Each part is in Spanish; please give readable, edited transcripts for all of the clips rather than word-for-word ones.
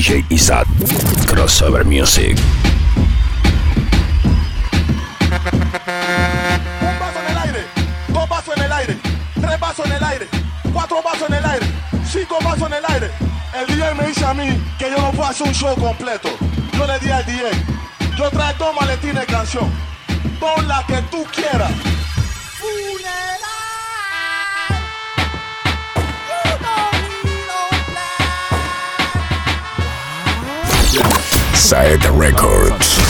DJ Isat. Crossover Music. Un vaso en el aire, 2 vasos en el aire, 3 vasos en el aire, 4 vasos en el aire, 5 vasos en el aire. El DJ me dice a mí que yo no puedo hacer un show completo. Yo le dije al DJ, yo traigo 2 maletines de canción, pon la que tú quieras. Saeta Records.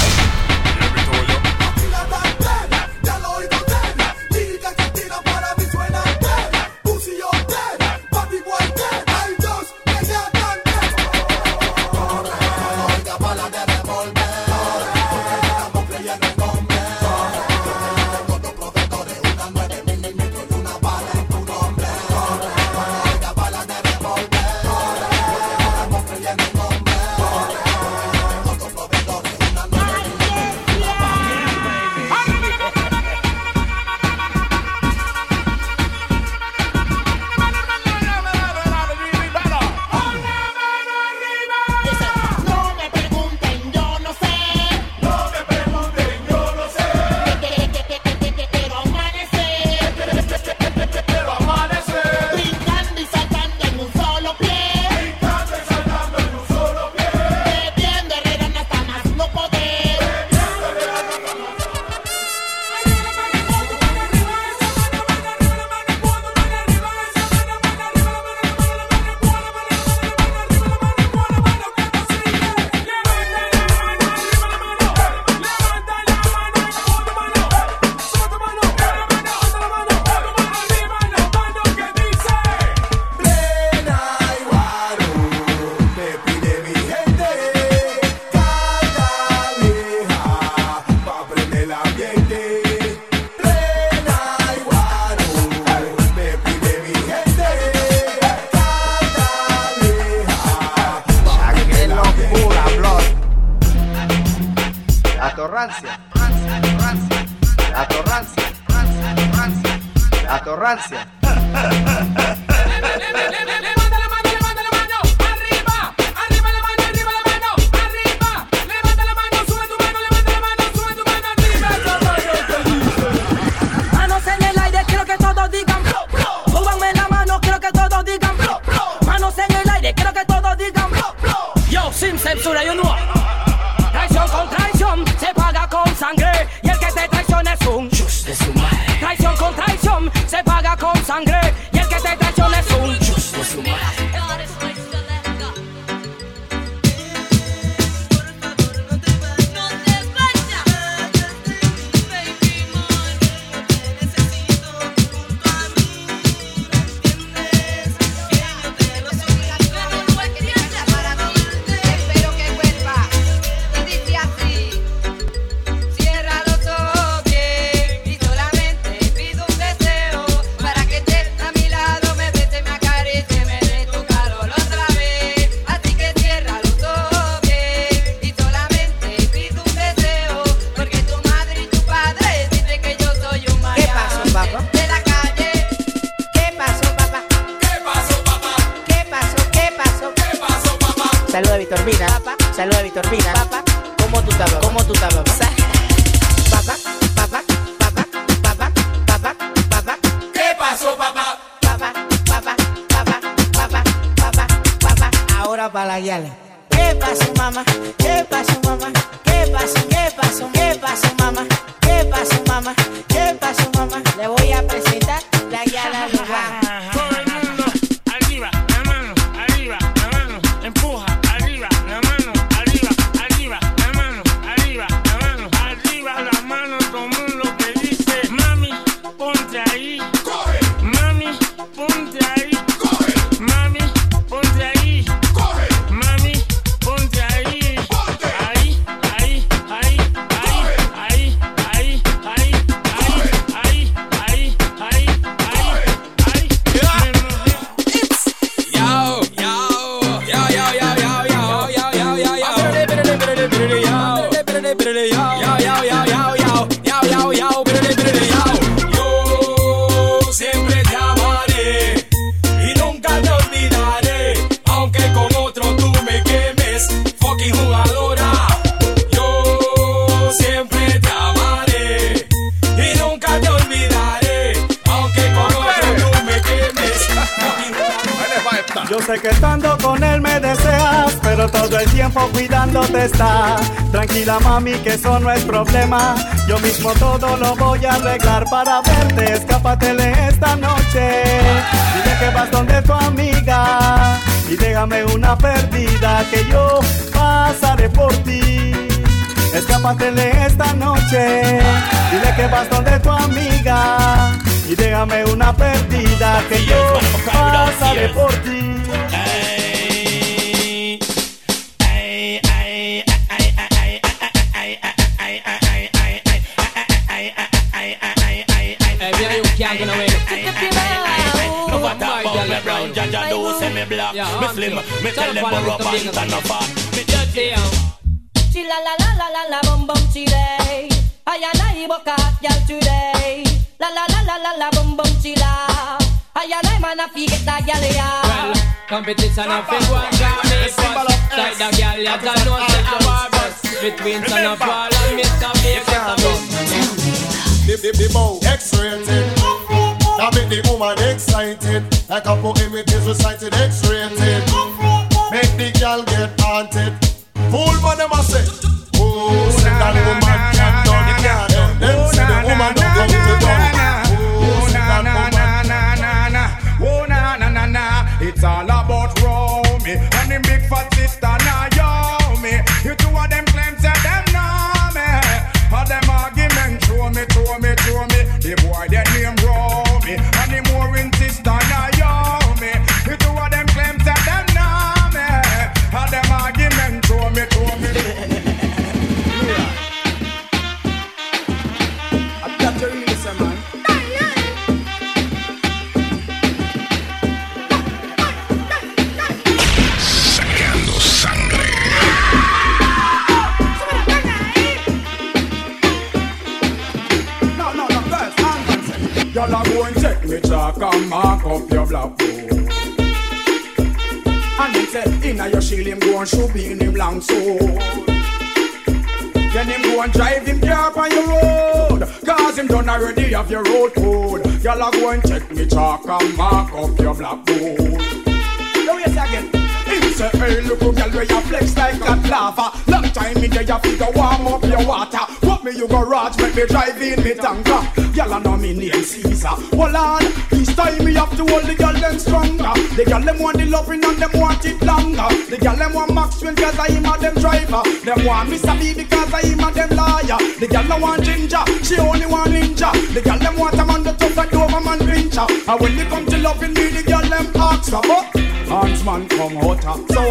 Atorrancia. Censura, yo no. Traición con traición se paga con sangre y el que te traiciona es un chus de su madre. Traición con traición se paga con sangre y el que te traiciona es un chus de su madre. Saluda a Víctor Vina. Papá, ¿cómo tú estás, papá? ¿Cómo tú estás, papá? Papá, papá, papá, papá, papá, papá. ¿Qué pasó, papá? Papá, papá, papá, papá, papá, papá. Ahora para la guiala. ¿Qué pasó, mamá? ¿Qué pasó, mamá? ¿Qué pasó? ¿Qué pasó? ¿Qué pasó, mamá? ¿Qué pasó, mamá? ¿Qué pasó, mamá? Le voy a presentar la guiala Lugano. Ahí, Yo sé que estando con él me deseas, pero todo el tiempo cuidándote está. Tranquila mami, que eso no es problema. Yo mismo todo lo voy a arreglar para verte. Escápatele esta noche. Dile que vas donde tu amiga y déjame una perdida, que yo pasaré por ti. Escápatele esta noche. Dile que vas donde tu amiga y déjame una perdida, que yo pasaré por ti. Chilla la la la la la bum bum chile. I and I book out y'all today. La la la la la la bum bum chilla. I and I man a get that y'all ya. Well, competition of big one Johnny. Like the girl ya don't know say a barbers. Between Son of Paul and Mr. Vegas. The bow X-rated. That make the woman excited. Like a poem it is recited X-rated. Make the girl get haunted. Fool man them a say, oh, say that woman can't done, it can't done. Them say the woman don't come to done. Oh, say that woman. Oh na na na na, it's all about Romy and them big fat sister Naomi. You two of them claims that them know me. All them argument throw me. The boy their name Romy and the more in sister Naomi. You two of them claims that them know me. All them argument throw me. I've got to really say, man. Sacando sangre. No, first, y'all are go and check me chalk and mark up your blackboard. And he said, inna your shield him go and shoot be in him long sword. Then him go and drive him car on your road, cause him done already have your road code. Y'all are go and check me chalk and mark up your blackboard. Now yes again. Him say, hey, look who girl where you flex like that lava. Long time me there you figure warm up your water. What me you go garage, make me drive in me tanker. Y'all a know me name Caesar. Hold on, this time me have to hold the girl them stronger. The girl them want the loving and them want it longer. The girl them want Maxwell cause I am a them driver. Them want Mr. B because I am a them lawyer. The girl them want Ginger, she only want Ninja. The girl them want a man the tough and Doberman pincher. And when they come to loving me, the girl them ask her, but Hans man come hotter, so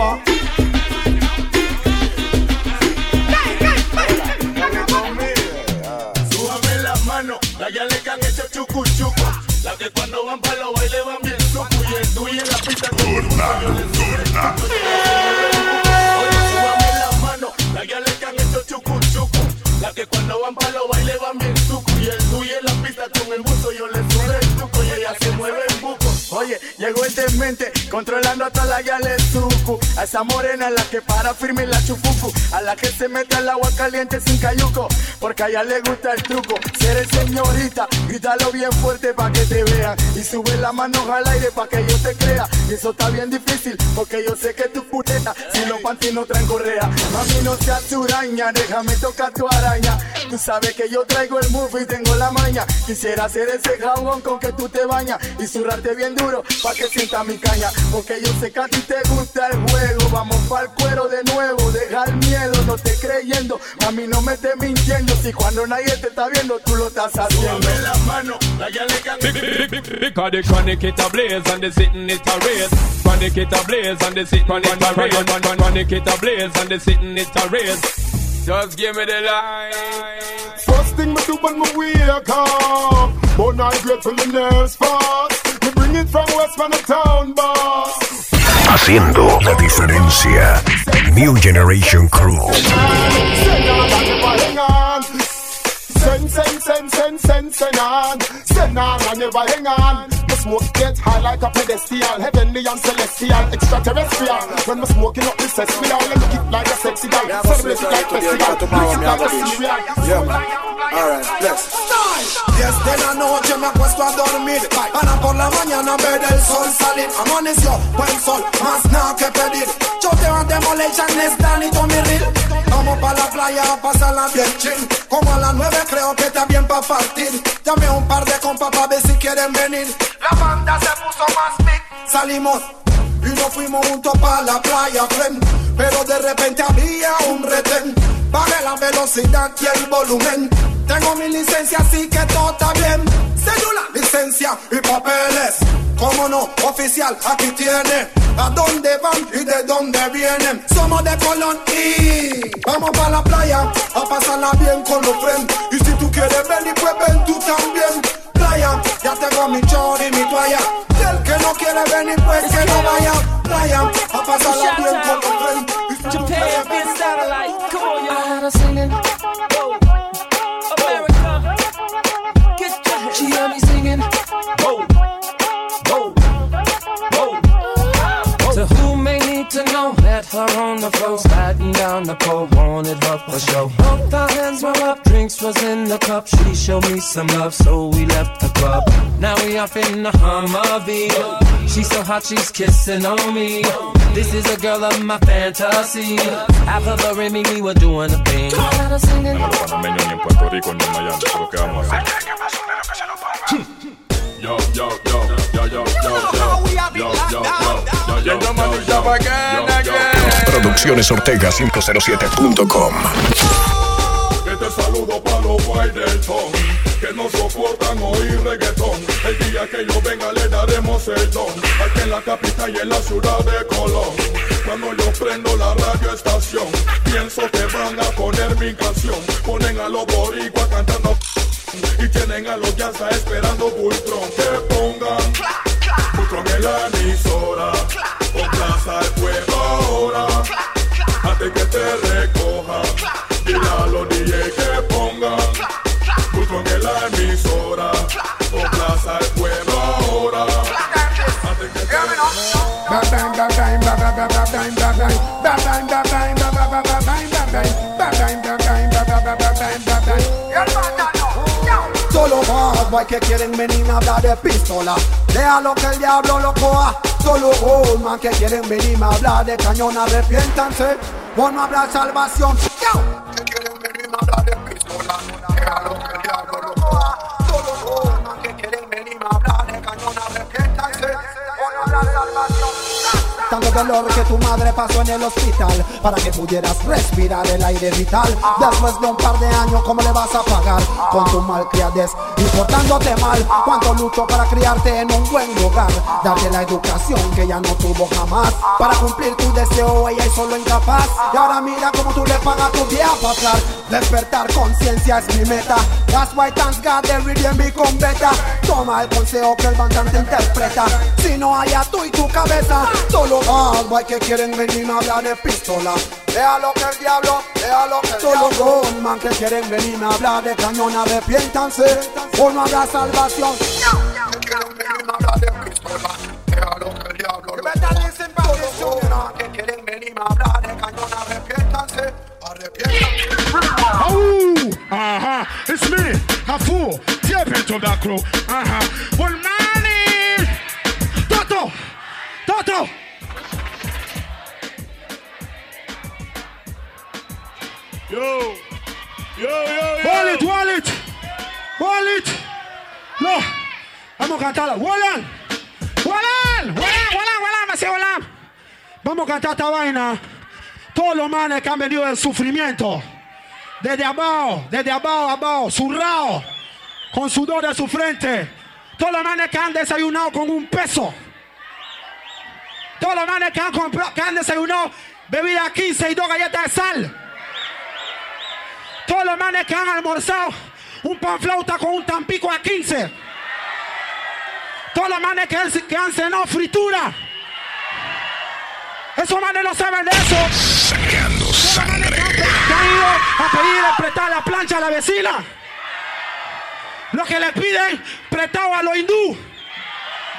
Súbame la mano, la ya le han hecho chucu chucu. La que cuando van para los bailes van bien sucu. Y el tuyo en la pista con el puto yo le turna. Oye, súbame la mano, la ya le han hecho chucu chucu. La que cuando van para los bailes van bien sucu. Y el tuyo en la pista con el buzo yo le sube el tuco. Y ella se mueve el buco. Oye, llegó el demente, controlando a toda la yale suku. A esa morena, la que para firme la chufufu. A la que se mete al agua caliente sin cayuco, porque a ella le gusta el truco. Si eres señorita, grítalo bien fuerte pa' que te vean. Y sube la mano al aire pa' que yo te crea. Y eso está bien difícil, porque yo sé que tu puteta, si los panties no traen correa. Mami, no seas turaña, déjame tocar tu araña. Tú sabes que yo traigo el move y tengo la maña. Quisiera hacer ese jabón con que tú te bañas y zurrarte bien duro pa' que sienta mi caña. Porque yo sé que a ti te gusta el juego. Vamos pa'l cuero de nuevo, deja el miedo, no te creyendo. Mami, no me estés mintiendo. Si cuando nadie te está viendo, tú lo estás haciendo. Súbame la mano, la ya le can. Because the chronic it a blaze and the sitting it a race. Chronic it a blaze and the sitting it a race. Chronic it a blaze and the sitting it a race. Just give me the line. First thing me do when me wake up, but I get till the nails fast. Me bring it from West from the town, boss. Haciendo la diferencia. New Generation Crew. Send on, I never hang on. smoke, get high like a pedestal, heavenly and celestial, extraterrestrial. When me smoking up the sesquial, you look it like a sexy guy, celebrate it like festival, look it like a cereal. Yeah, man. Alright, let's yes, then I know que me acuesto a dormir. Ana por la mañana ver el sol salir. Amaneció, buen sol, más nada que pedir. Yo te voy a demolition, Nestan y Tommy Reel. Vamos pa' la playa a pasarla bien chill. Como a las 9 creo que está bien pa' partir. Llamé un par de compas pa' ver si quieren venir. La banda se puso más big. Salimos y nos fuimos juntos pa' la playa, friend. Pero de repente había un retén. Bajé la velocidad y el volumen. Tengo mi licencia, así que todo está bien. Cédula, licencia y papeles. Cómo no, oficial, aquí tiene. ¿A dónde van y de dónde vienen? Somos de Colón y vamos pa' la playa a pasarla bien con los friends. Y si tú quieres venir, pues ven tú también. Playa, ya tengo mi chor y mi toalla. Y el que no quiere venir, pues que no vaya. Playa, a pasarla bien con los friends. Y si tú quieres venir, satellite, come on, y'all. I had her singing. She heard me singing. To who may need to know, met her on the floor, sliding down the pole, wanted her for show. Both our hands were up, drinks was in the cup. She showed me some love, so we left the club. Now we off in the Humvee. She's so hot, she's kissing on me. This is a girl of my fantasy. After the Remy, we were doing a thing. No los panameños ni en Puerto Rico ni en Miami, pero ¿qué vamos a hacer? Yo, yo, yo, yo, yo, yo, yo, yo, yo, Producciones Ortega 507.com. Este saludo para los guay del ton, que no soportan oír reggaetón. El día que yo venga le daremos el don, aquí en la capital y en la ciudad de Colón. Cuando yo prendo la radio estación, pienso que van a poner mi canción. Ponen a los boricuas cantando y tienen a los Yasa esperando Bultron. Que pongan Bultron en la emisora, con plaza el pueblo ahora, antes que te recoja. Dile a los DJ que pongan Bultron en la emisora, con plaza el pueblo ahora, antes que te recoja. Solo bad boy que quieren venir a hablar de pistola. Déjalo que el diablo lo coja. Solo old man que quieren venir a hablar de cañón. Arrepiéntanse, o no habrá salvación. Que quieren venir a hablar de pistola. Déjalo que el diablo lo coja. Solo old man que quieren venir a hablar de cañón. Arrepiéntanse, o no habrá salvación. Tanto dolor que tu madre pasó en el hospital para que pudieras respirar el aire vital. Después de un par de años, ¿cómo le vas a pagar con tu malcriadez y portándote mal? Cuánto lucho para criarte en un buen lugar, darte la educación que ella no tuvo jamás. Para cumplir tu deseo, ella es solo incapaz. Y ahora mira cómo tú le pagas tu día a pasar. Despertar conciencia es mi meta. That's why thanks God the rhythm be con beta. Toma el consejo que el bandante interpreta. Si no hay a tú y tu cabeza, solo bad boy que quieren venir a hablar de pistola. Déjalo que el diablo, déjalo que el solo gold man que quieren venir a hablar de cañón. Arrepiéntanse, o no habrá salvación. Que quieren venir a hablar de pistola. Déjalo que el diablo. Solo gold man que quieren venir a hablar de cañón. Arrepiéntanse, arrepiéntanse. It's me, a fool, servant of that crew. Well, man, Toto. Yo. Wallet. No, vamos a cantarla. Wallan, Messi, Wallan. Vamos a cantar esta vaina. Todos los manes que han venido del sufrimiento. Desde abajo, zurrado, con sudor de su frente. Todos los manes que han desayunado con un peso. Todos los manes que han desayunado bebida 15 y 2 galletas de sal. Todos los manes que han almorzado un pan flauta con un tampico a 15. Todos los manes que han cenado fritura. Esos manes no saben de eso. Sacando sangre. Que han ido a pedir prestar la plancha a la vecina. Los que le piden prestado a los hindú.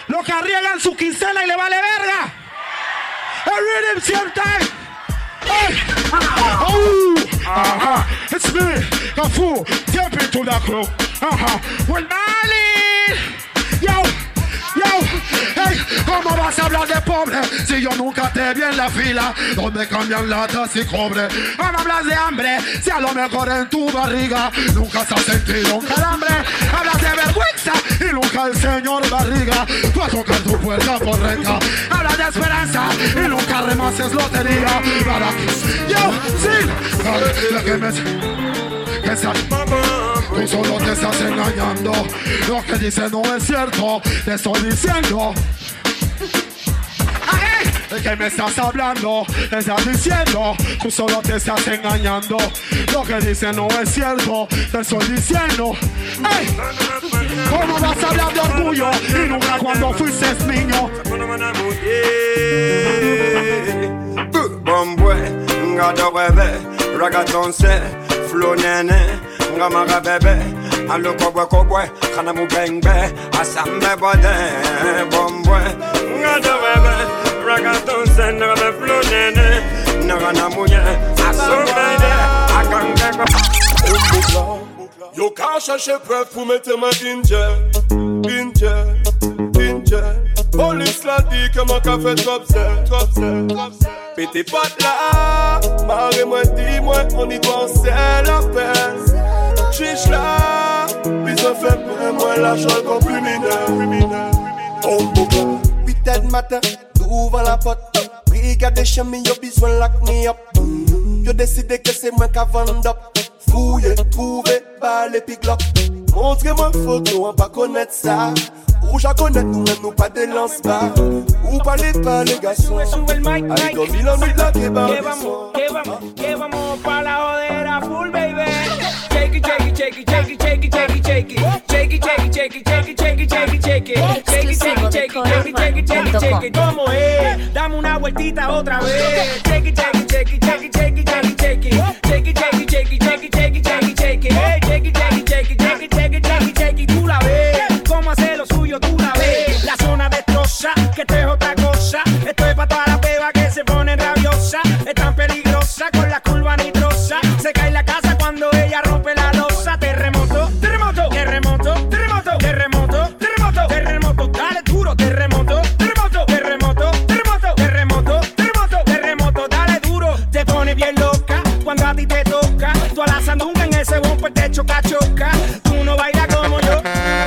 Los que arriesgan su quincena y le vale verga. El rhythm siempre. Hey. Oh. It's me, Cafu. Step into the crew. Well, Mali. Yo. Hey, ¿cómo vas a hablar de pobre si yo nunca te vi en la fila donde cambian latas y cobre? ¿Cómo hablas de hambre si a lo mejor en tu barriga nunca has sentido un calambre? Hablas de vergüenza y nunca el señor barriga va a tocar tu puerta por renta. Hablas de esperanza y nunca remases lotería. Para que yo, sí, la que me tú solo te estás engañando. Lo que dices no es cierto, te estoy diciendo. ¿De qué me estás hablando? Te estás diciendo. Tú solo te estás engañando. Lo que dices no es cierto, te estoy diciendo. ¡Ey! ¿Cómo vas a hablar de orgullo y nunca cuando fuiste niño? Bombwe, ngado bebe, ragaton se, flow nene, ngamara bebe, alo kobwe, kana mu bengbe, asambe bode, bombwe, ngado bebe, ragaton se, ngame flow nene, ngana muye, asambe de, akangbe. Yo ka chercher preuve pour mettre ma danger. Police l'a dit que mon café trop c'est. Pété pas là, marre-moi, dis-moi, on y doit en la peine. Chiche là, besoin fait moi l'argent comme criminel. Oh mon 8h du matin, ouvre la porte. Brigade chez moi, yo besoin lock me up. Yo décidé que c'est moi qui vend up. Fouiller, trouver, balle et piglock. Montrez-moi photo, on pas connaître ça. Ou j'en connais, nous pas de lance-bas. Ou parlez pas les garçons. Ay, 2000 ans, la que vamos pa' la jodera full, baby. Shake it, shake it, shake it, shake it, shake it, shake it, shake it. Shake it, shake it, shake it, shake it, shake it, shake it, shake it. Shake it, shake it, shake it, shake it, shake it, shake it, shake it. ¿Cómo es? Dame una vueltita otra vez. Shake it, shake it, shake it, shake it, shake it, shake it, shake it. Shake it, shake it, shake it, shake it, shake it, shake it, shake it. Shake it, shake it, shake it, shake it, shake it, shake it, shake it. Tú la ves. Cómo hace lo suyo, tú la ves. La zona destroza, que esto es otra cosa. Esto es pa' todas las bebas que se ponen rabiosas. Es tan peligrosa con la curva nitrosa. Se cae la casa cuando ella rompe la losa. Terremoto, terremoto, terremoto, terremoto, terremoto, terremoto, terremoto, dale duro, terremoto, terremoto, terremoto, terremoto, terremoto, terremoto, terremoto, dale duro. Te pone bien loca cuando a ti te toca. Tú a la sandunga en ese bumper te choca, choca. Tú no bailas como yo.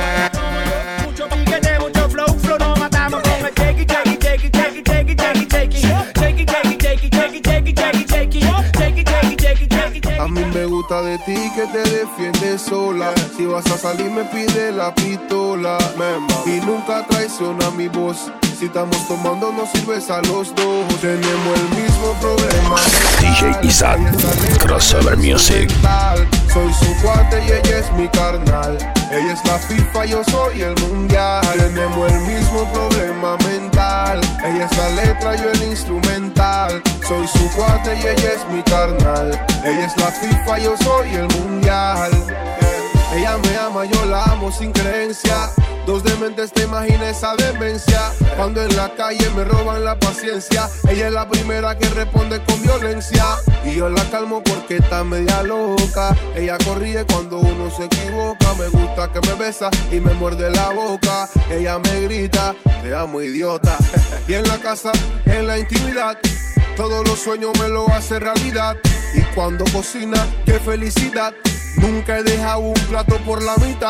Mucho piquete, mucho flow, no matamos con el shake it, shake it, shake it, shake it, shake it, shake it, shake it, shake it, shake it, shake it, shake it, shake it, shake it, shake it, shake it, shake it, shake it, shake it. A mí me gusta de ti que te defiendes sola. Si vas a salir me pide la pistola. Y nunca traiciona mi voz. Si estamos tomando nos sirves a los dos. Tenemos el mismo problema. DJ Isaac, Crossover Music. Soy su cuate y ella es mi carnal. Ella es la FIFA, yo soy el mundial. Tenemos el mismo problema mental. Ella es la letra, yo el instrumental. Soy su cuate y ella es mi carnal. Ella es la FIFA, yo soy el mundial. Ella me ama, yo la amo sin creencia. Dos dementes te imaginas esa demencia. Cuando en la calle me roban la paciencia. Ella es la primera que responde con violencia. Y yo la calmo porque está media loca. Ella corrige cuando uno se equivoca. Me gusta que me besa y me muerde la boca. Ella me grita, te amo idiota. Y en la casa, en la intimidad, todos los sueños me lo hace realidad. Y cuando cocina, qué felicidad. Nunca he dejado un plato por la mitad.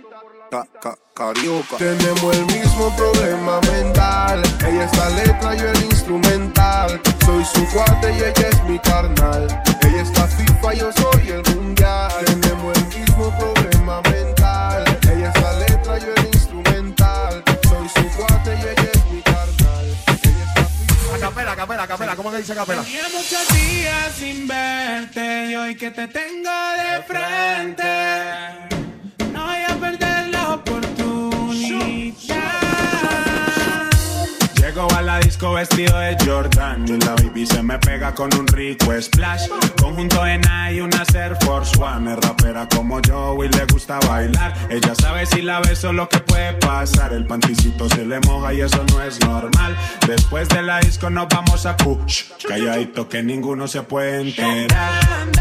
Carioca. Tenemos el mismo problema mental. Ella es la letra, yo el instrumental. Soy su cuate y ella es mi carnal. Ella es la FIFA, yo soy el mundial. Tenemos el mismo problema mental. Ella es la letra, yo el instrumental. Soy su cuate y ella es mi carnal. Ella es la FIFA. Capela, ¿cómo que dice capela? Tenía muchos días sin verte y hoy que te tengo de frente no voy a perder la oportunidad. Llego a la disco disco vestido de Jordan y la baby se me pega con un rico splash. Conjunto en y una Air Force One. Es rapera como yo y le gusta bailar. Ella sabe si la beso lo que puede pasar. El panticito se le moja y eso no es normal. Después de la disco nos vamos a push. Calladito que ninguno se puede enterar.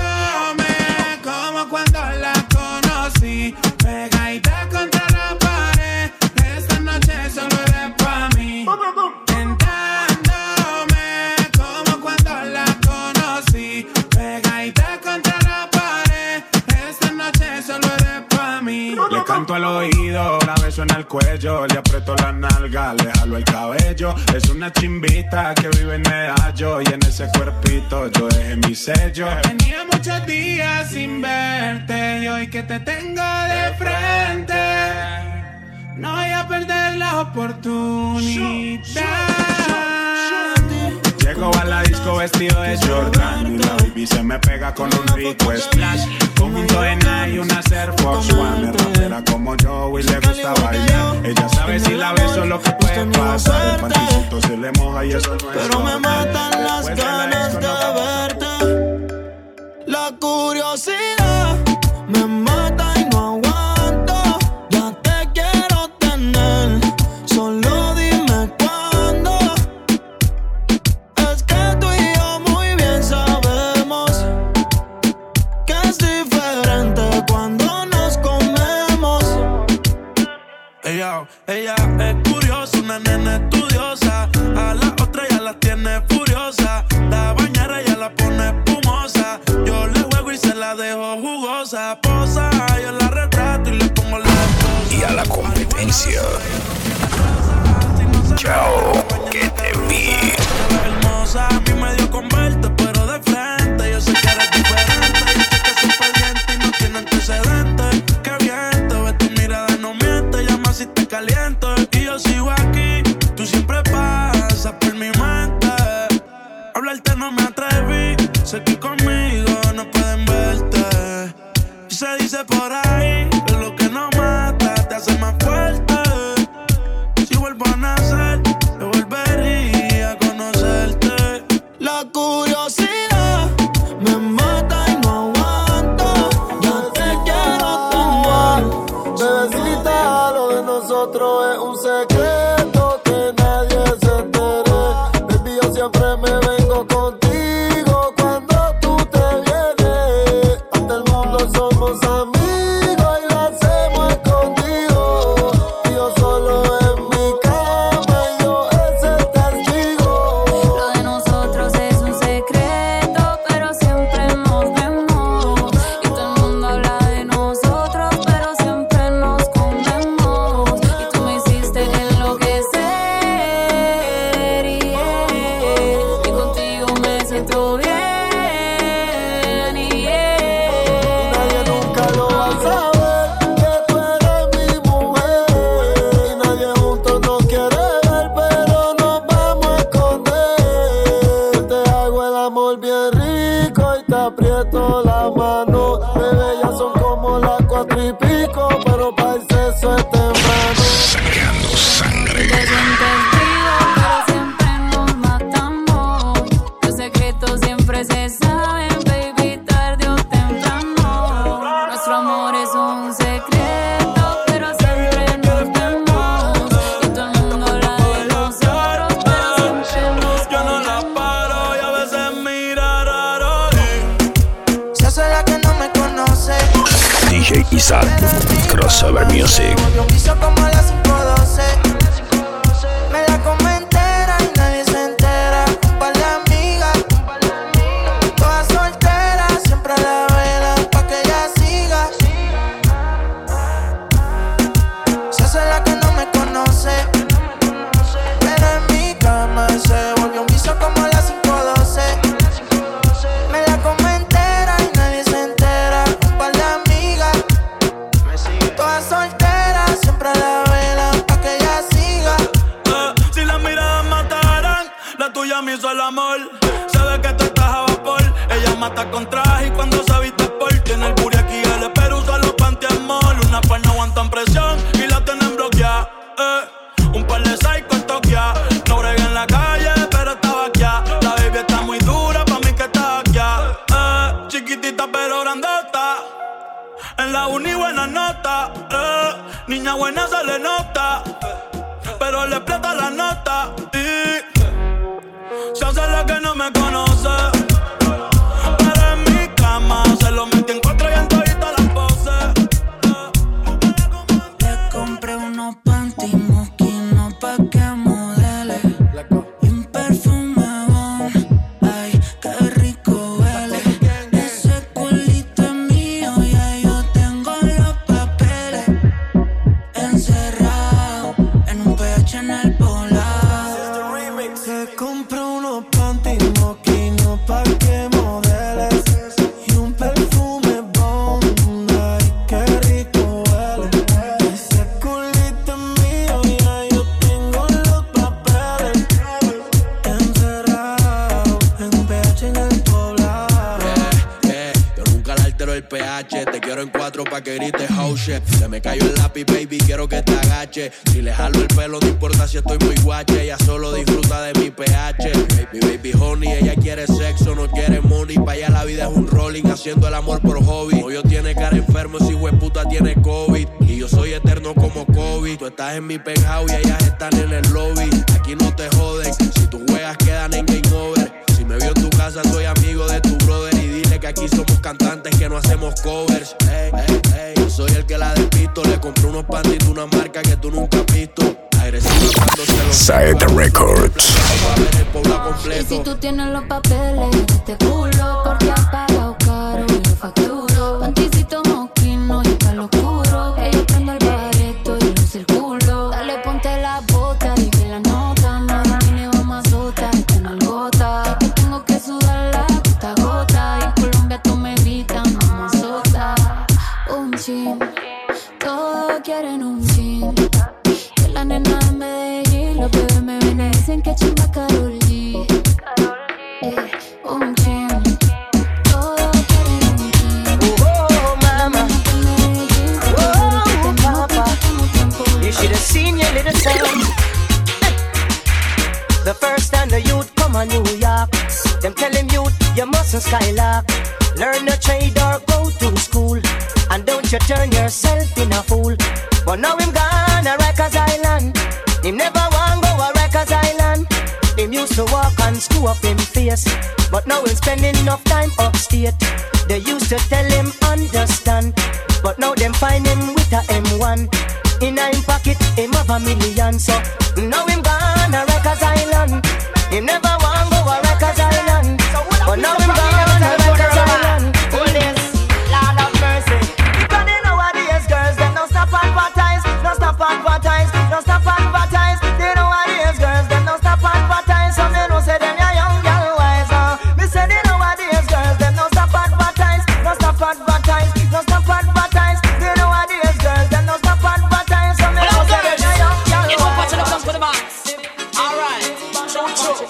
Como cuando la conocí, pegadita contra la pared. Esta noche solo eres pa' mí. Tentándome, como cuando la conocí, pegadita contra la pared. Esta noche solo eres pa' mí. Le canto al oído, la beso en el cuello, le aprieto la nalga, le jalo el cabello. Es una chimbita que vive en Medallo y en ese cuerpito yo dejé mi sello. Tenía muchos días sin verte y hoy que te tengo de frente no voy a perder la oportunidad. Llego a la disco vestido de Jordan y la baby se me pega con un rico splash. Conjunto en y una Air Force One. Es rapera como yo y le gusta bailar. Ella sabe si la beso lo que puede pasar. El panticito se le moja y eso no es pero me matan las ganas de verte. La curiosidad me mata y no aguanto. Ya te quiero tener, solo dime cuándo. Es que tú y yo muy bien sabemos que es diferente cuando nos comemos. Ella es curiosa, una nena estudiosa. A la otra ya la tiene furiosa. La bañera ya la pone espumosa. Yo le juego y se la dejo jugosa. Posa, yo la retrato y le pongo la esposa. Y a la competencia. Chao, que te vi. Hermosa, a mí me dio con verte, pero de frente. Yo sé que eres diferente. Yo sé que soy pendiente y no tiene antecedentes. Qué viento, ves tu mirada no miente. Llama si te caliento. Y yo sigo aquí, tú siempre pasas por mi mente. Hablarte no me atreví. Sé que conmigo no pueden verte. Y se dice por ahí que lo que no mata te hace más fuerte. Si vuelvo a nacer, yo volvería a conocerte. La curiosidad me mata y no aguanto. Ya te quiero tener. Bebecita, lo de nosotros es un secreto que nadie se entere. Baby, yo siempre me vengo contigo cuando tú te vienes. Ante el mundo somos amigos y lo hacemos escondidos. Y yo solo en mi cama y yo es el testigo. Lo de nosotros es un secreto, pero siempre nos vemos. Y todo el mundo habla de nosotros, pero siempre nos comemos. Y tú me hiciste enloquecer, y contigo me siento bien, Nadie nunca lo va a saber que tú eres mi mujer. Y nadie juntos nos quiere ver, pero nos vamos a esconder. Te hago el amor bien rico y te aprieto la mano. Bebé, ya son como las 4:00, pero para el sexo es temprano. Sacando sangre. te sientes vivo, pero siempre nos matamos. Los secretos siempre se saben, baby, tarde o temprano. Nuestro amor es un secreto, pero siempre nos vemos. Y todo el mundo habla de nosotros, pero siempre nos Yo no la paro y a veces mira raro. Se hace la que no me conoce. DJ Isaac, Crossover Music. Yo piso como a las 5:12. Me la come entera y nadie se entera. Un par de amigas, todas solteras, siempre a la vela pa' que ella siga. Se hace la que no me conoce, pero en mi cama se volvió un vicio como a las 5:12. Me la come entera y nadie se entera. Un par de amigas, todas solteras, siempre a la vela pa' que ella siga. Si las miradas mataran, la tuya me hizo el amor. Sabe que tú estás a vapor. Ella mata con traje y cuando se viste sport. Tiene el booty aquí, el pero usa los panty mall. Una par no aguantan presión y la tienen bloqueada. Un par de psycho en Tokia. No bregué en la calle, Niña buena se le nota, pero le explota la nota. Y se hace la que no me conoce, pero en mi cama se lo metí en 4 y en todita las poses. Le compré unos panty mosquinos pa' que modele y un perfume bon. Ay, qué rico huele. Ese culito es mío, ya yo tengo los papeles encerrados en un PH en el poblado. Le compré unos panty mosquinos pa' que modeles y un perfume bon. Ay, qué rico huele. Ese culito es mío, ya yo tengo los papeles encerrados en un PH en el poblado. Yo nunca le altero el pH. Te quiero en 4 pa' que grites oh shit. Se me cayó el lápiz, baby, quiero que te agache. Si le jalo el pelo, no importa si estoy muy guache. Ella solo disfruta de mi pH. Mi baby honey, ella quiere sexo, no quiere money. Pa' allá la vida es un rolling, haciendo el amor por hobby. Novio tiene cara enfermo, ese hueputa tiene COVID. Y yo soy eterno como COVID. Tú estás en mi penthouse y ellas están en el lobby. Aquí no te joden, si tus juegas quedan en game over. Si me vio en tu casa, soy amigo de tu brother. Y dile que aquí somos cantantes, que no hacemos covers. Yo soy el que la despisto. Le compré unos panties de una marca que tú nunca has visto. Agresivo cuando se los Saeta Records. Y si tú tienes los papeles de este culo, porque has pagado caro y lo facturo. Panticito mosquino y pa' lo oscuro. Que yo prendo el bareto y lo circulo. Dale, ponte la bota y que la nota. No domine, vamos a azotar esta nalgota. Que tengo que sudarla gota a gota. Y en Colombia tú me gritan, vamos a azotar. Un chin, todos quieren un chin. Que la nena de Medellín, los bebés me ven y dicen que chimba Karol G. Un chin, todos quieren un chin. Oh, mama. Oh, papa. You should have seen your little son. The first time the youth come on New York, them tell him youth, you mustn't skylark. Learn a trade or go to school, and don't you turn yourself in a fool. But now him gone a Rikers Island. Him never want go a Rikers Island. Him used to walk and screw up him face, but now him spending enough time upstate. They used to tell him understand, but now them find him with a M1. In him pocket, him have $1 million. So now him gone a Rikers Island. Him never want go a Rikers Island, but now him gone a Rikers Island. Oh yes, Lord of mercy. Because they nowadays girls, them don't stop advertise, don't stop advertise, don't stop advertise. They nowadays girls, them don't stop advertise. Some they don't say them ya young girl wise. Me say they nowadays girls, them don't stop advertise, don't stop advertise, don't stop advertise. They nowadays girls, them don't stop advertise. Some they don't say them ya young girl wise. Alright, true.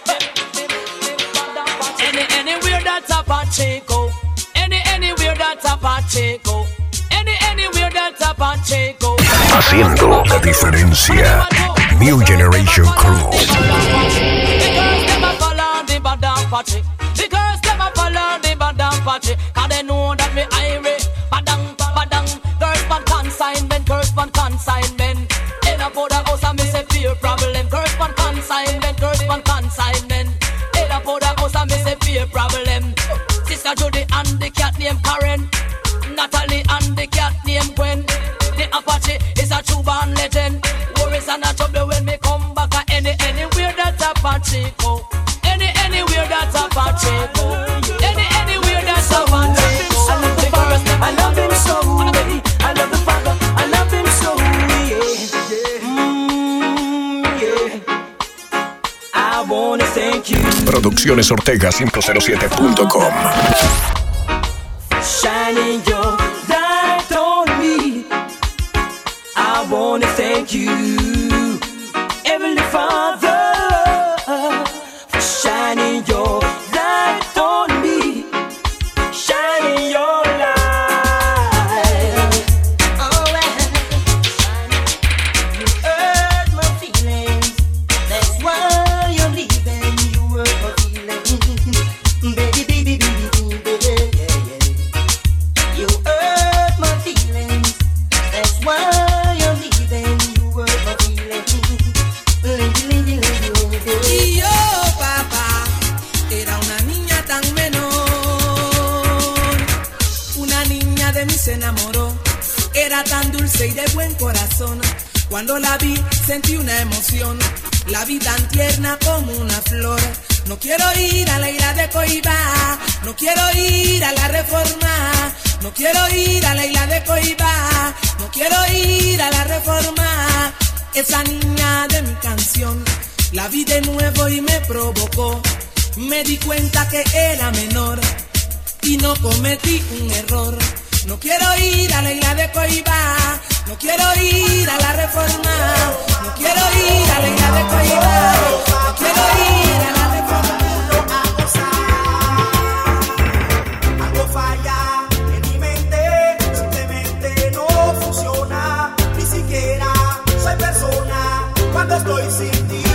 Anywhere that's a Pacheco. Anywhere that's a Pacheco. Anywhere that's a Pacheco. Haciendo la diferencia. New Generation Crew. Because them a follow the Badam Pache. Because them a follow the Badam Pache. Cause they know that me irate. Badang. Girls on consignment. Girls on consignment. In a powder house I me say fear problem. Girls on consignment. Girls on consignment. In a powder house I me say fear problem. Sister Judy and the cat named Karen. Natalie and the cat named Gwen. The Apache is a true born legend. Worries and a trouble when me come back. Anywhere that's a Pacheco. Anywhere that's a Pacheco. Anywhere that's a Pacheco. I love the father, I love him so. I love the father, I love him so. Yeah. I wanna thank you. Producciones Ortega 507.com. Shining your light on me. I wanna thank you, Heavenly Father, for shining your light on me. Shining your light. Oh, you hurt my feelings. That's why you're leaving. You hurt my feelings, baby. You hurt my feelings. That's why era tan dulce y de buen corazón. Cuando la vi sentí una emoción, la vi tan tierna como una flor. No quiero ir a la isla de Coibá, no quiero ir a la Reforma, no quiero ir a la isla de Coibá, no quiero ir a la Reforma. Esa niña de mi canción, la vi de nuevo y me provocó. Me di cuenta que era menor y no cometí un error. No quiero ir a la isla de Coibá, no quiero ir a la Reforma, no quiero ir a la isla de Coibá, no quiero ir a la Reforma. Algo falla en mi mente, simplemente no funciona. Ni siquiera soy persona cuando estoy sin ti.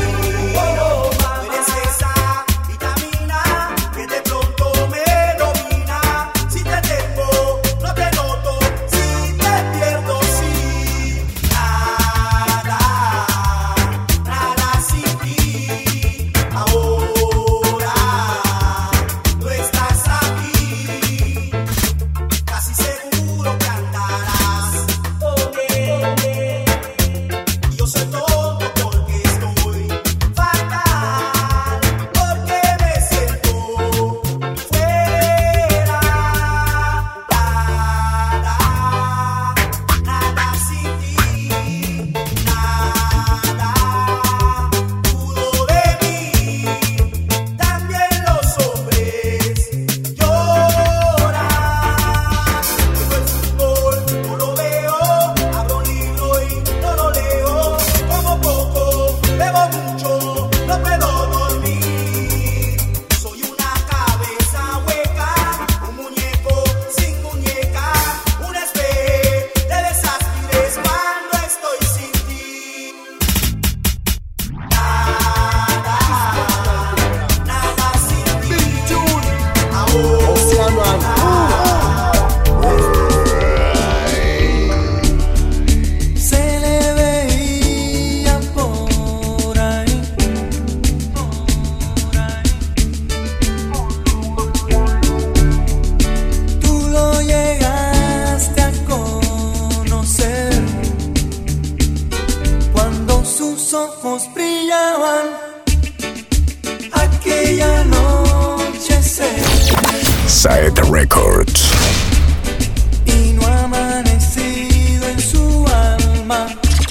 Saeta Records. Y no ha amanecido en su alma.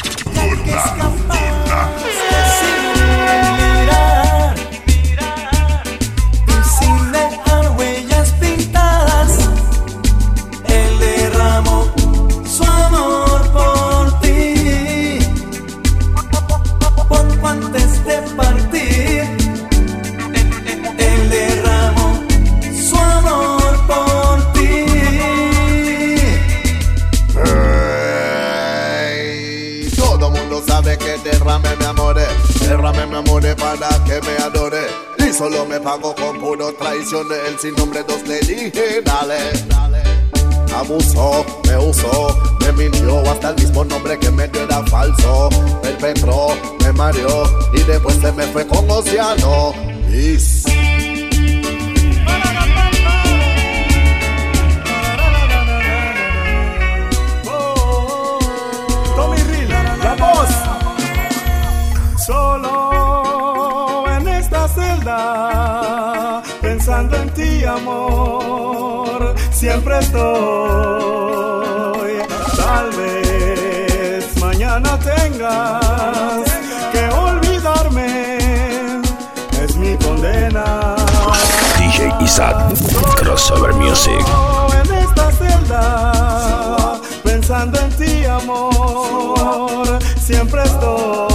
Mirar y sin dejar huellas pintadas, él derramó su amor por ti. Poco antes de partir, él derramó su amor por ti. Todo mundo sabe que derrame mi amore para que me adore. Y solo me pago con puro traiciones. El sin nombre dos le dije, dale. Abusó, me usó, me mintió, hasta el mismo nombre que me dio era falso. Perpetró, me mareó y después se me fue con Océano. Peace. La voz. Solo en esta celda, pensando en ti, amor, siempre estoy. Tal vez mañana tengas que olvidarme, es mi condena. DJ Isaac, Crossover Music. En esta celda, pensando en ti, amor, siempre estoy.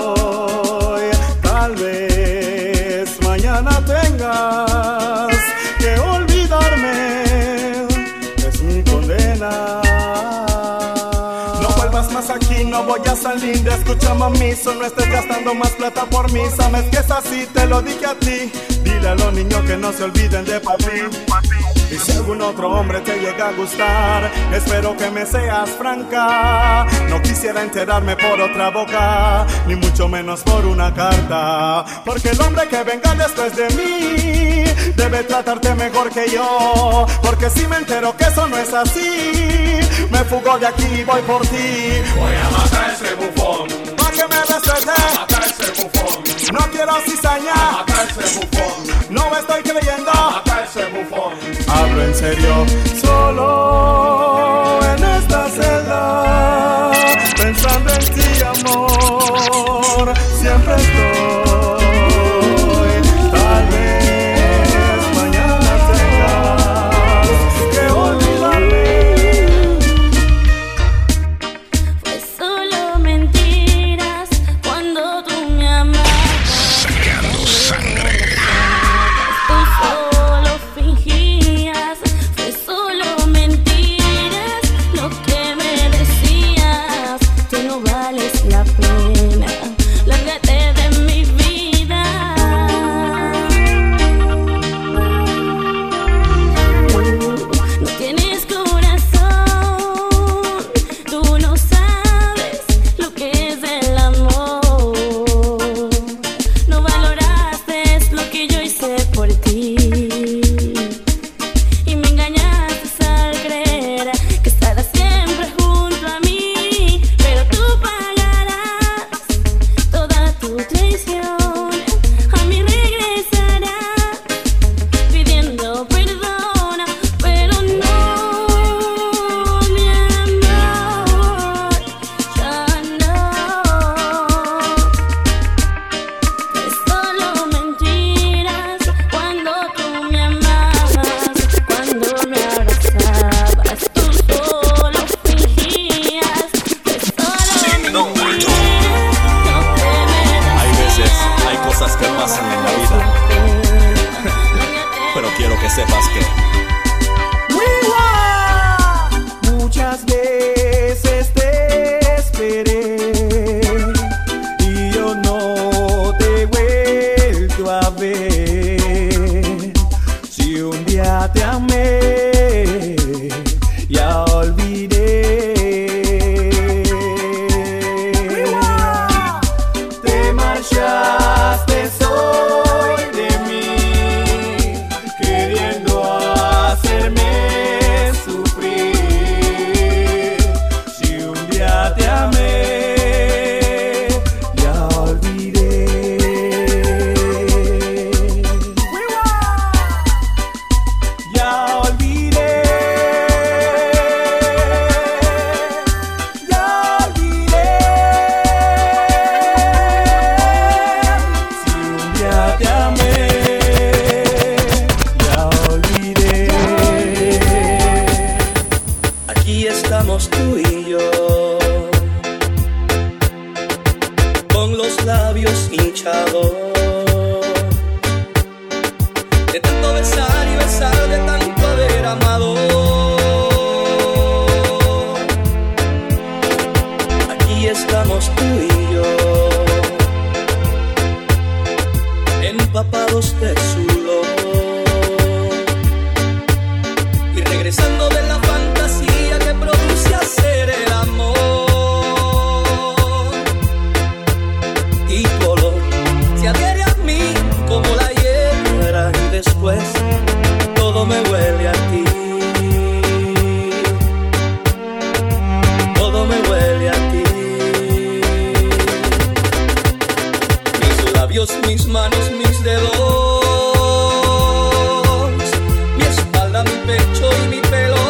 Tal vez mañana tengas que olvidarme, es mi condena. No vuelvas más aquí, no voy a salir. Escucha, mamizo, no estés gastando más plata por mí. Sabes que es así, te lo dije a ti. Dile a los niños que no se olviden de papi. Y si algún otro hombre te llega a gustar, espero que me seas franca. No quisiera enterarme por otra boca, ni mucho menos por una carta. Porque el hombre que venga después de mí debe tratarte mejor que yo. Porque si me entero que eso no es así, me fugo de aquí y voy por ti. Voy a matar ese bufón, pa' que me respete. a matar ese bufón, No quiero cizaña, a matar ese bufón, no me estoy creyendo. a matar ese bufón. Hablo en serio, solo en esta celda, pensando en ti, amor, siempre estoy. Tal vez mañana tengas que olvidarme. Fue solo mentiras cuando tú me amabas. Sacando sangre. Tú solo fingías. Fue solo mentiras lo que me decías. Que no vales la pena. Lárgate de mi vida. No tienes corazón. Tú no sabes lo que es el amor. No valoraste lo que yo hice por ti. Y me engañaste al creer que estarás siempre junto a mí. Pero tú pagarás toda tu traición. A mí regresarás pidiendo perdón. Pero no, mi amor, ya no. Es solo mentiras cuando tú me amabas, cuando me abrazabas, tú solo fingías. Es solo mentiras lo que me Hay veces, hay cosas que pasan en la vida, pero quiero que sepas que Muchas veces te esperé y yo no te he vuelto a ver. Si un día te amé, ya olvidé. Te marchaste hoy de mí, queriendo hacerme sufrir. Si un día te amé, ya olvidé. Ya olvidé. Ya olvidé. Si un día te amé, ya olvidé. Aquí estamos tú y yo, con los labios hinchados, de tanto besar y besar, de tanto haber amado. Aquí estamos tú y yo, empapados de sudor y regresando de la fantasía que produce hacer el amor. Y tu olor se adhiere a mí como la hierba y después todo me huele a ti. Todo me huele a ti. Mis labios, mis manos, mis dedos, mi espalda, mi pecho y mi pelo.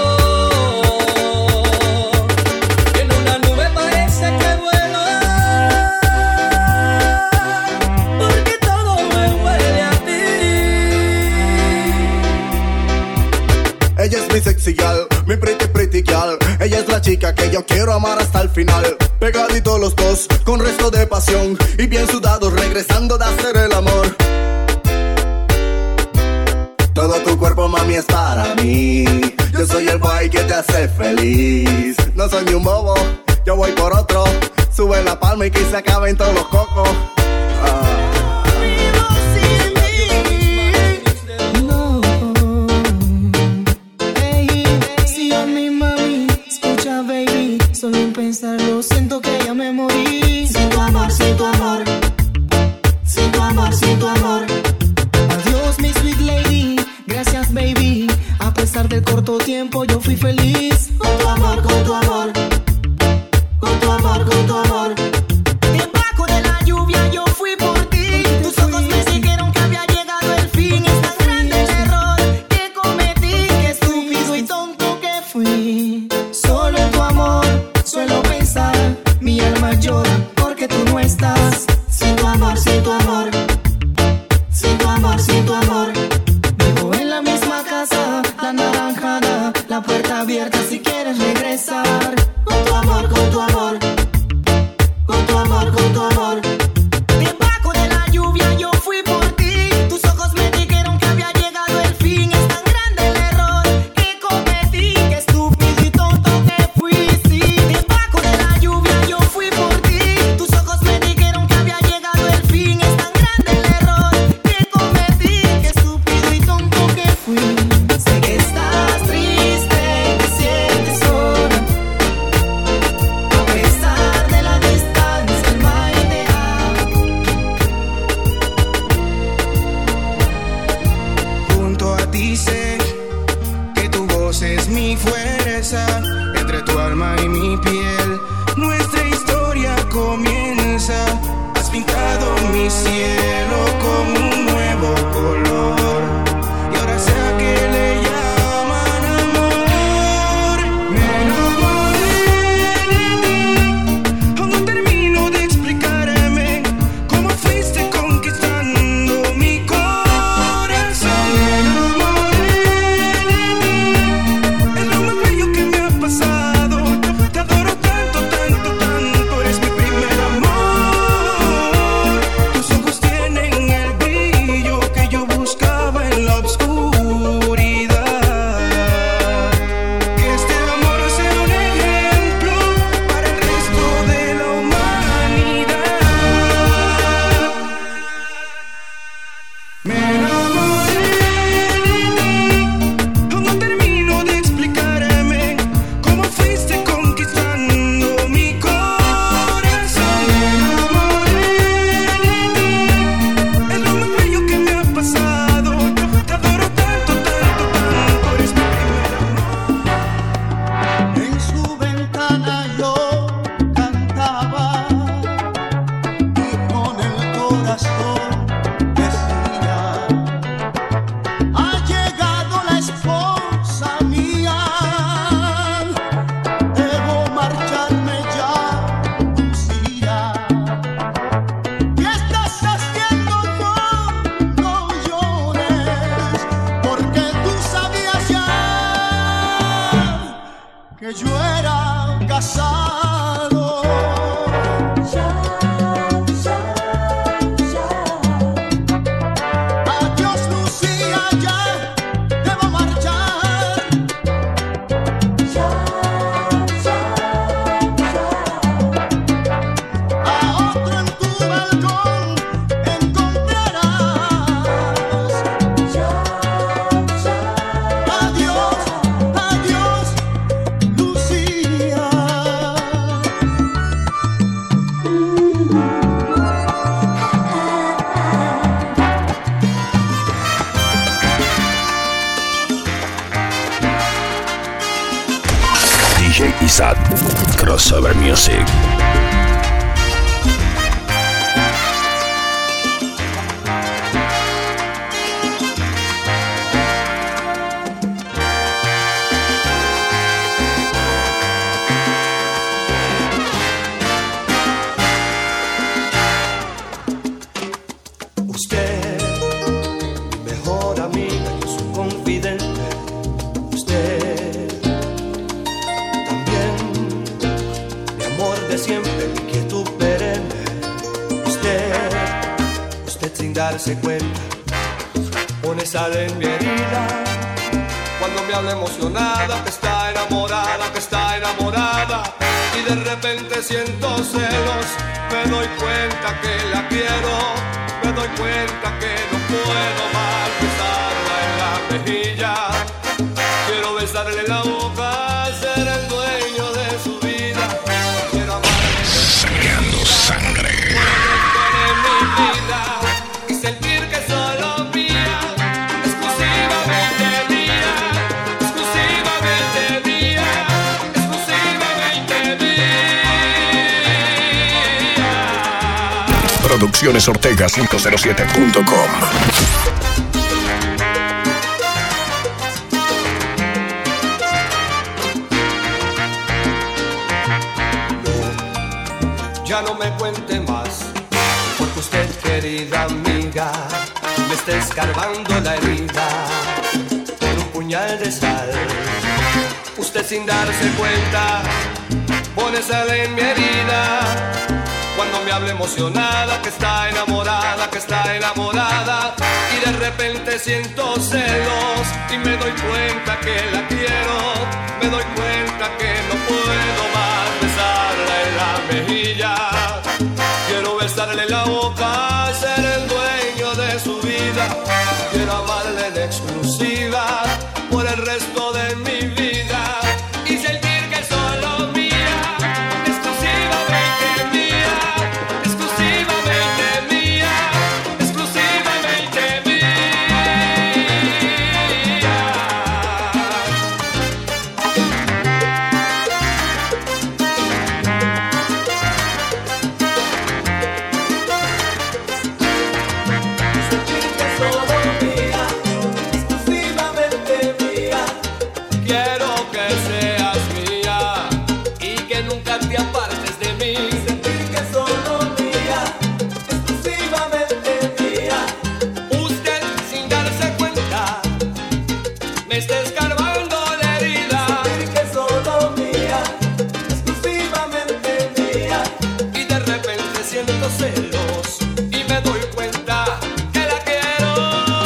En una nube parece que vuelo, porque todo me huele a ti. Ella es mi sexy gal, mi pretty gal. Ella es la chica que yo quiero amar hasta el final. Pegaditos los dos, con resto de pasión, y bien sudados, regresando de hacer el amor. Todo tu cuerpo, mami, es para mí. Yo soy el boy que te hace feliz. No soy ni un bobo, yo voy por otro. Sube la palma y que se acaben todos los cocos. siento que ya me morí. Sin tu amor, sin tu amor. Sin tu amor, sin tu amor. Adiós, mi sweet lady. Gracias, baby. A pesar del corto tiempo, yo fui feliz. Con tu amor, con tu amor. Con tu amor, con tu amor. Debajo de la lluvia yo fui por ti. Tus ojos me dijeron que había llegado el fin. Es tan grande el error que cometí. Qué estúpido y tonto que fui. Solo en tu amor suelo pensar. Mi alma llora porque tú no estás. Sin tu amor, sin tu amor. Sin tu amor, sin tu amor. Vivo en la misma casa, la naranjada, la puerta abierta si quieres regresar. Con tu amor, con tu amor. Con tu amor, con tu amor. Debajo de la lluvia yo fui por ti. Tus ojos me dijeron que había llegado el fin. Es tan grande el error que cometí. Qué estúpido y tonto que fui, sí. Debajo de la lluvia yo fui por ti. Tus ojos me dijeron que había llegado el fin. Es tan grande el error que cometí. Qué estúpido y tonto que fui. Sé que estás triste y te sientes sola. A pesar de la distancia, el mar te ama. Junto a ti sé que tu voz es mi fuerza. Entre tu alma y mi piel, nuestra historia comienza. Has pintado mi cielo con un nuevo color. Y ahora sé a qué le llaman amor. Me enamoré de ti. Aún no termino de explicarme cómo fuiste conquistando mi corazón. Me enamoré de ti. Es lo más bello que me ha pasado. Te adoro tanto, tanto, tanto. Eres mi primer amor. Tus ojos tienen el brillo que yo buscaba en la oscuridad. Que este amor sea un ejemplo para el resto de la humanidad. Me enamoré de ti. Aún no termino de explicarme cómo fuiste conquistando mi corazón. Me enamoré de ti. Es lo más bello que me ha pasado. Te adoro tanto, tanto, tanto. Eres mi primer amor. En su ventana yo cantaba y con el corazón decía: ha llegado la esposa mía, debo marcharme ya, Lucía. ¿Qué estás haciendo? No llores, porque tú sabías ya que yo era casado. Adiós, Lucía, ya debo marchar. A otro en tu balcón encontrarás. Adiós, adiós, Lucía. DJ Isaac, Crossover Music. Usted, mi mejor amiga, yo su confidente. Usted, también mi amor de siempre, mi quietud perenne. Usted sin darse cuenta, pone sal en mi herida. Cuando me habla emocionada, que está enamorada, que está enamorada. Y de repente siento celos, me doy cuenta que la quiero. Me doy cuenta que no puedo más besarla en la mejilla. Quiero besarle la boca, ser el dueño de su vida. Quiero amarla Producciones Ortega 507.com. Ya no me cuente más, porque usted, querida amiga, me está escarbando la herida con un puñal de sal. Usted sin darse cuenta pone sal en mi herida. Cuando me habla emocionada, que está enamorada, que está enamorada, y de repente siento celos y me doy cuenta que la quiero, me doy cuenta que no puedo más besarla en la mejilla. Quiero besarle la boca, ser el dueño de su vida, quiero amarle en exclusiva por el resto de mi vida y sentir que es solo mía, exclusivamente mía, exclusivamente mía, exclusivamente mía. Celos y me doy cuenta que la quiero.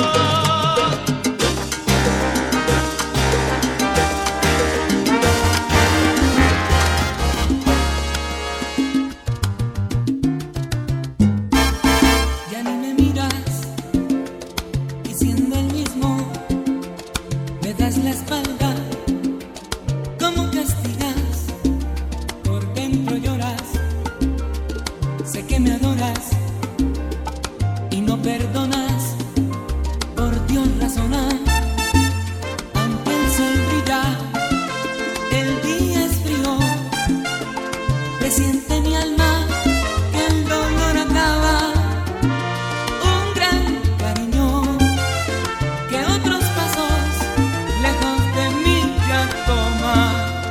Ya ni me miras y siendo el mismo me das la espalda. ¿Cómo castigas? Por dentro lloras. Sé que me adoras y no perdonas, por Dios razona. Aunque el sol brilla, el día es frío, presiente mi alma que el dolor acaba. Un gran cariño que otros pasos lejos de mí ya toma.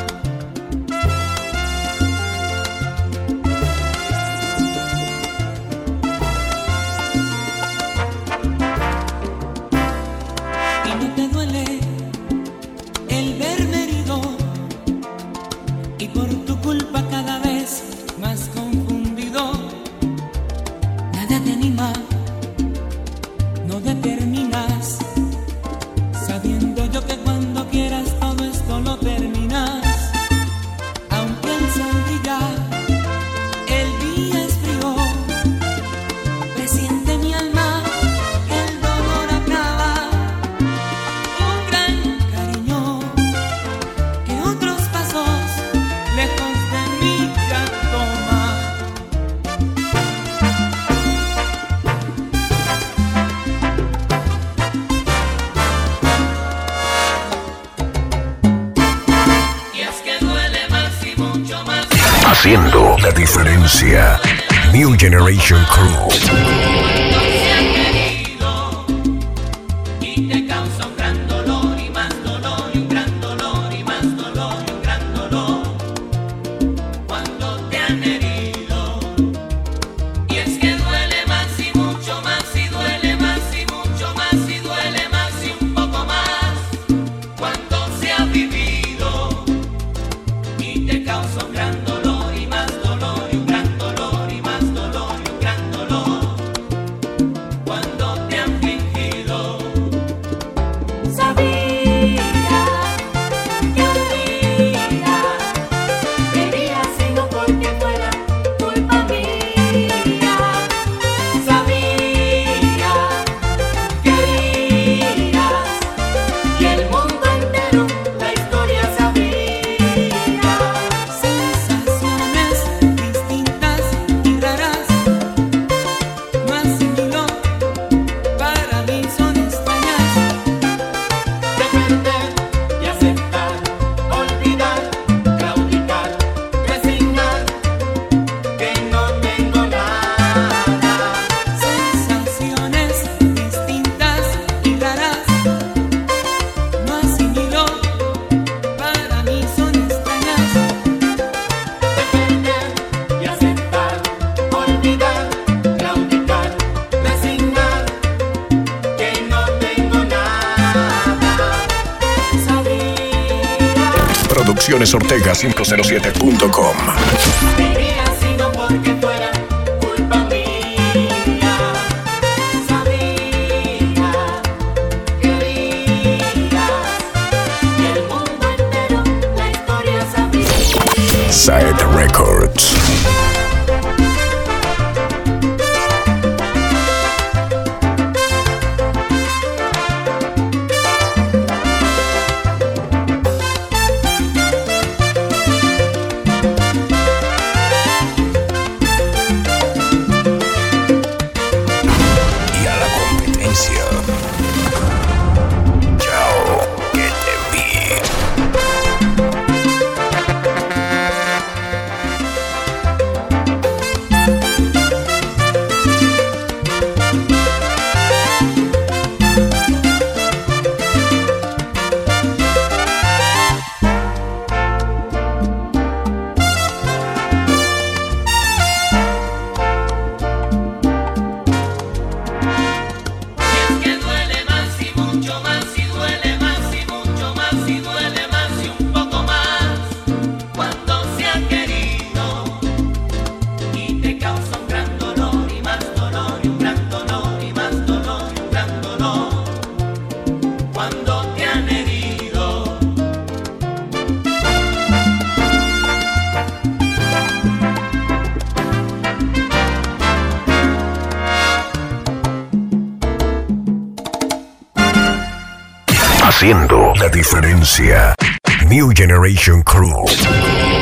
Haciendo la diferencia. New Generation Crew. Produccionesortega507.com. Vivía sido porque fuera culpa mía. Sabía, quería, y el mundo entero la historia sabía. Side Records. Haciendo la diferencia. New Generation Crew.